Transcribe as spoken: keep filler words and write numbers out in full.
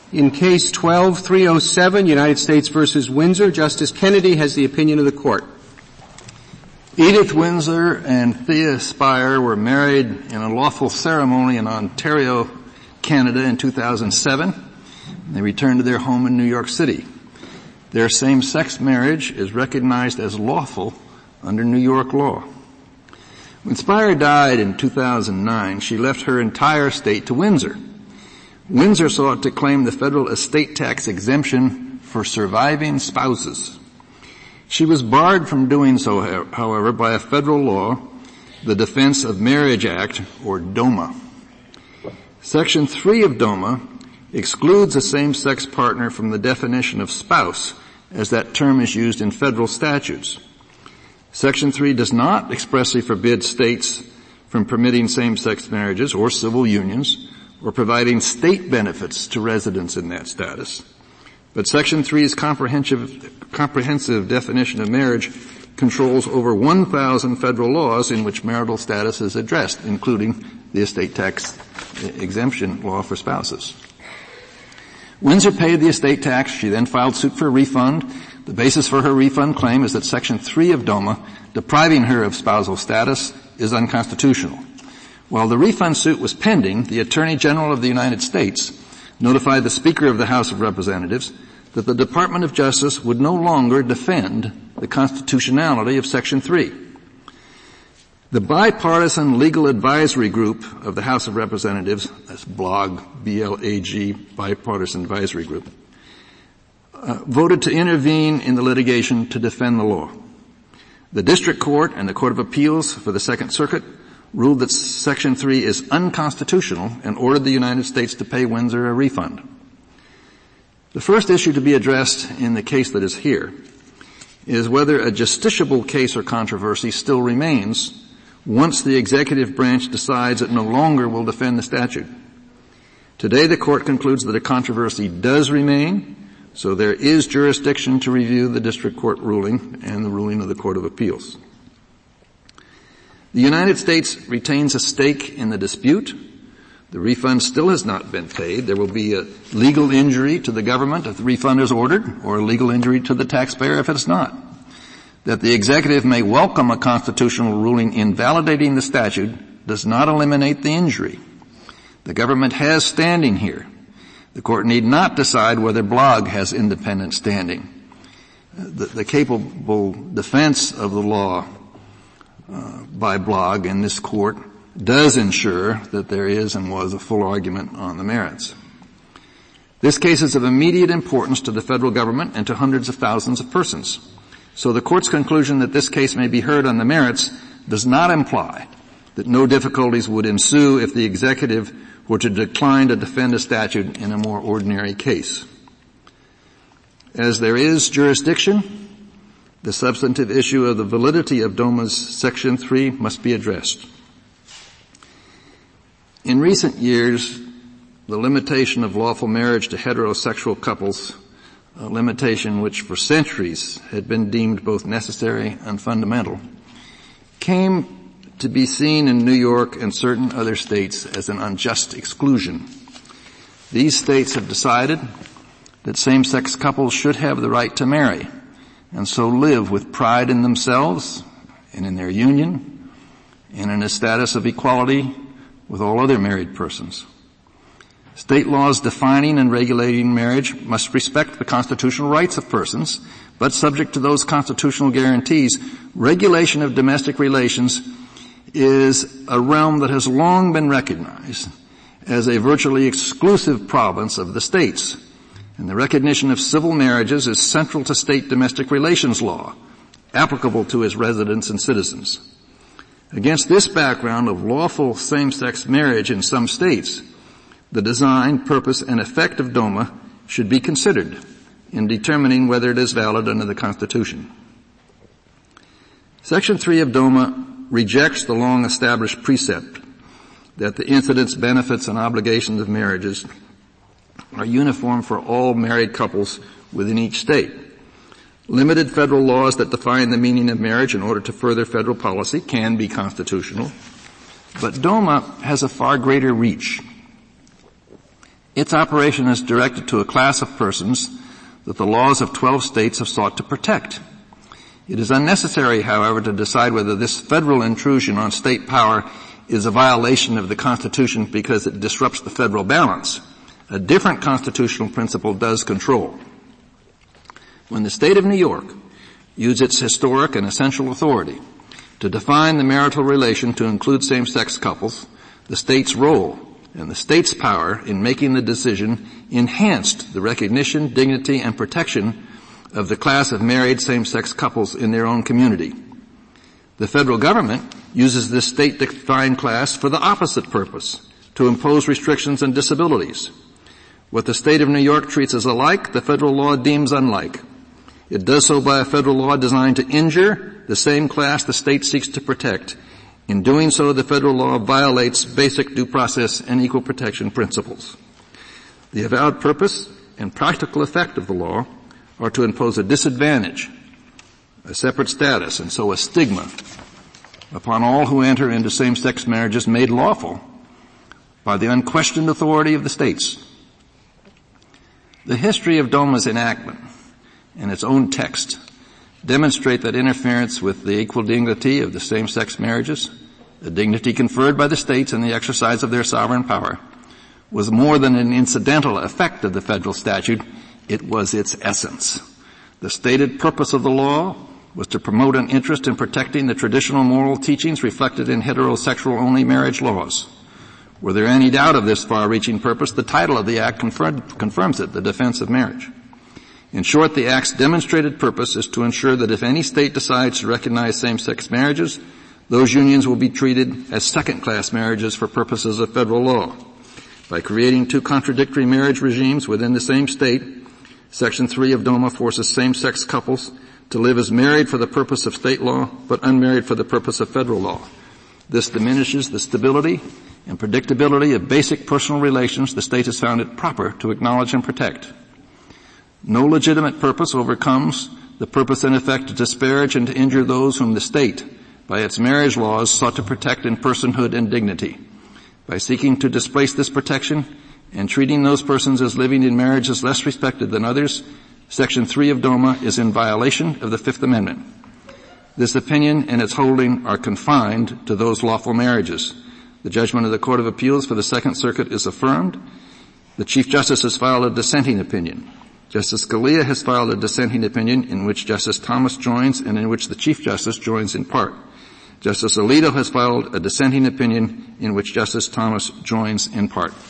In Case twelve three oh seven, United States versus Windsor, Justice Kennedy has the opinion of the Court. Edith Windsor and Thea Spire were married in a lawful ceremony in Ontario, Canada in two thousand seven. They returned to their home in New York City. Their same-sex marriage is recognized as lawful under New York law. When Spire died in two thousand nine, she left her entire estate to Windsor. Windsor sought to claim the federal estate tax exemption for surviving spouses. She was barred from doing so, however, by a federal law, the Defense of Marriage Act, or DOMA. Section three of DOMA excludes a same-sex partner from the definition of spouse, as that term is used in federal statutes. Section three does not expressly forbid states from permitting same-sex marriages or civil unions or providing state benefits to residents in that status. But Section three's comprehensive, comprehensive definition of marriage controls over one thousand federal laws in which marital status is addressed, including the estate tax exemption law for spouses. Windsor paid the estate tax. She then filed suit for a refund. The basis for her refund claim is that Section three of DOMA, depriving her of spousal status, is unconstitutional. While the refund suit was pending, the Attorney General of the United States notified the Speaker of the House of Representatives that the Department of Justice would no longer defend the constitutionality of Section three. The Bipartisan Legal Advisory Group of the House of Representatives, that's BLAG, B L A G, Bipartisan Advisory Group, uh, voted to intervene in the litigation to defend the law. The District Court and the Court of Appeals for the Second Circuit ruled that Section three is unconstitutional and ordered the United States to pay Windsor a refund. The first issue to be addressed in the case that is here is whether a justiciable case or controversy still remains once the executive branch decides it no longer will defend the statute. Today the Court concludes that a controversy does remain, so there is jurisdiction to review the District Court ruling and the ruling of the Court of Appeals. The United States retains a stake in the dispute. The refund still has not been paid. There will be a legal injury to the government if the refund is ordered, or a legal injury to the taxpayer if it's not. That the executive may welcome a constitutional ruling invalidating the statute does not eliminate the injury. The government has standing here. The Court need not decide whether BLAG has independent standing. The, the capable defense of the law Uh, by BLAG in this Court does ensure that there is and was a full argument on the merits. This case is of immediate importance to the federal government and to hundreds of thousands of persons. So the Court's conclusion that this case may be heard on the merits does not imply that no difficulties would ensue if the executive were to decline to defend a statute in a more ordinary case. As there is jurisdiction, the substantive issue of the validity of DOMA's Section three must be addressed. In recent years, the limitation of lawful marriage to heterosexual couples, a limitation which for centuries had been deemed both necessary and fundamental, came to be seen in New York and certain other states as an unjust exclusion. These states have decided that same-sex couples should have the right to marry, and so live with pride in themselves and in their union and in a status of equality with all other married persons. State laws defining and regulating marriage must respect the constitutional rights of persons, but subject to those constitutional guarantees, regulation of domestic relations is a realm that has long been recognized as a virtually exclusive province of the states. And the recognition of civil marriages is central to state domestic relations law, applicable to its residents and citizens. Against this background of lawful same-sex marriage in some states, the design, purpose, and effect of DOMA should be considered in determining whether it is valid under the Constitution. Section three of DOMA rejects the long-established precept that the incidents, benefits, and obligations of marriages are uniform for all married couples within each state. Limited federal laws that define the meaning of marriage in order to further federal policy can be constitutional, but DOMA has a far greater reach. Its operation is directed to a class of persons that the laws of twelve states have sought to protect. It is unnecessary, however, to decide whether this federal intrusion on state power is a violation of the Constitution because it disrupts the federal balance. A different constitutional principle does control. When the state of New York used its historic and essential authority to define the marital relation to include same-sex couples, the state's role and the state's power in making the decision enhanced the recognition, dignity, and protection of the class of married same-sex couples in their own community. The federal government uses this state-defined class for the opposite purpose, to impose restrictions and disabilities. What the state of New York treats as alike, the federal law deems unlike. It does so by a federal law designed to injure the same class the state seeks to protect. In doing so, the federal law violates basic due process and equal protection principles. The avowed purpose and practical effect of the law are to impose a disadvantage, a separate status, and so a stigma upon all who enter into same-sex marriages made lawful by the unquestioned authority of the states. The history of DOMA's enactment and its own text demonstrate that interference with the equal dignity of the same-sex marriages, the dignity conferred by the states in the exercise of their sovereign power, was more than an incidental effect of the federal statute. It was its essence. The stated purpose of the law was to promote an interest in protecting the traditional moral teachings reflected in heterosexual-only marriage laws. Were there any doubt of this far-reaching purpose, the title of the Act confirm, confirms it, the Defense of Marriage. In short, the Act's demonstrated purpose is to ensure that if any state decides to recognize same-sex marriages, those unions will be treated as second-class marriages for purposes of federal law. By creating two contradictory marriage regimes within the same state, Section three of DOMA forces same-sex couples to live as married for the purpose of state law, but unmarried for the purpose of federal law. This diminishes the stability and predictability of basic personal relations the state has found it proper to acknowledge and protect. No legitimate purpose overcomes the purpose in effect to disparage and to injure those whom the state, by its marriage laws, sought to protect in personhood and dignity. By seeking to displace this protection and treating those persons as living in marriage as less respected than others, Section three of DOMA is in violation of the Fifth Amendment. This opinion and its holding are confined to those lawful marriages. The judgment of the Court of Appeals for the Second Circuit is affirmed. The Chief Justice has filed a dissenting opinion. Justice Scalia has filed a dissenting opinion in which Justice Thomas joins and in which the Chief Justice joins in part. Justice Alito has filed a dissenting opinion in which Justice Thomas joins in part.